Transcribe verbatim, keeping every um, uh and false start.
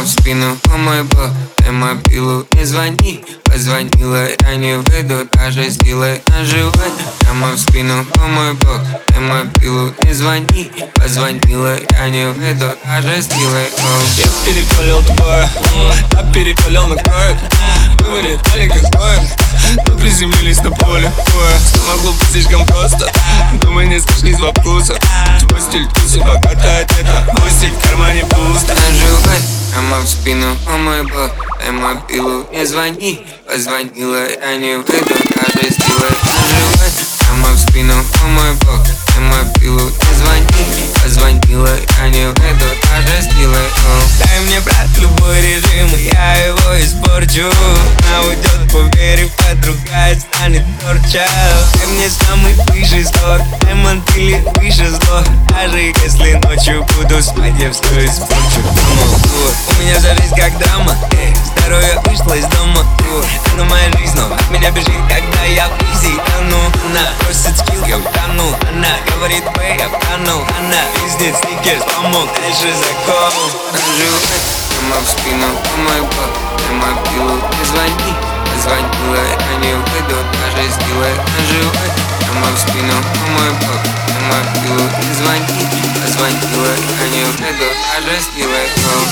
в спину, о мой бог, дай мобилу, не звони. Позвонила, я не выйду, даже сделай на живот. Прямо в спину, о мой бог, дай мобилу, не звони. Позвонила, я не выйду, даже сделай о. Я переколел тобой, а переколел на кровь. Мы вылетали как поезд, но приземлились на поле. Снова глупо, слишком просто, думай, не сошлись во вкусах. Твой стиль тусы, пока ты одета, мой стиль в кармане пусто. На живот, прямо в спину, о мой бог, дай мобилу, не звони. Позвонила, я не выйду, даже сделай на живот. Прямо в спину, о мой бог, дай мобилу, не звони. Позвонила, я не выйду, даже сделай о. Дай мне, брат, любой режим, и я его испорчу. Она уйдет, поверив, а другая станет торча. Дай мне самый выше сорт, Даймонд или выше зло. Даже если ночью буду спать, я все испорчу. У меня же жизнь как драма, здоровье вышло из дома. Но моя жизнь снова от меня бежит, когда я в изи тону. Она просит скилл, я утону. Она говорит, бэй, я втонул. Она пиздит сникерс, помог, дальше закон. На живот, прямо в спину, о мой бог, дай мобилу, не звони. Позвонила, я не выйду, даже сделай на живот. Прямо в спину, о мой бог, дай мобилу, не звони. Позвонила, я не выйду, даже сделай о.